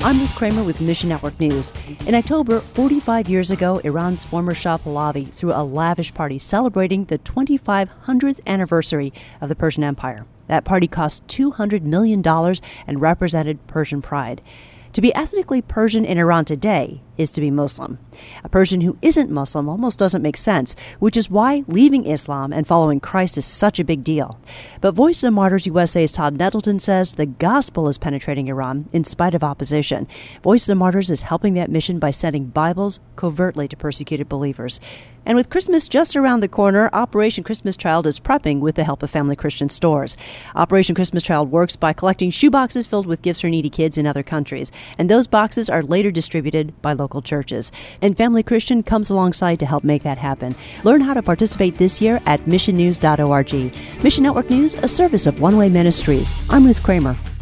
I'm Ruth Kramer with Mission Network News. In October, 45 years ago, Iran's former Shah Pahlavi threw a lavish party celebrating the 2500th anniversary of the Persian Empire. That party cost $200 million and represented Persian pride. To be ethnically Persian in Iran today is to be Muslim. A Persian who isn't Muslim almost doesn't make sense, which is why leaving Islam and following Christ is such a big deal. But Voice of the Martyrs USA's Todd Nettleton says the gospel is penetrating Iran in spite of opposition. Voice of the Martyrs is helping that mission by sending Bibles covertly to persecuted believers. And with Christmas just around the corner, Operation Christmas Child is prepping with the help of Family Christian stores. Operation Christmas Child works by collecting shoeboxes filled with gifts for needy kids in other countries, and those boxes are later distributed by local churches. And Family Christian comes alongside to help make that happen. Learn how to participate this year at missionnews.org. Mission Network News, a service of One Way Ministries. I'm Ruth Kramer.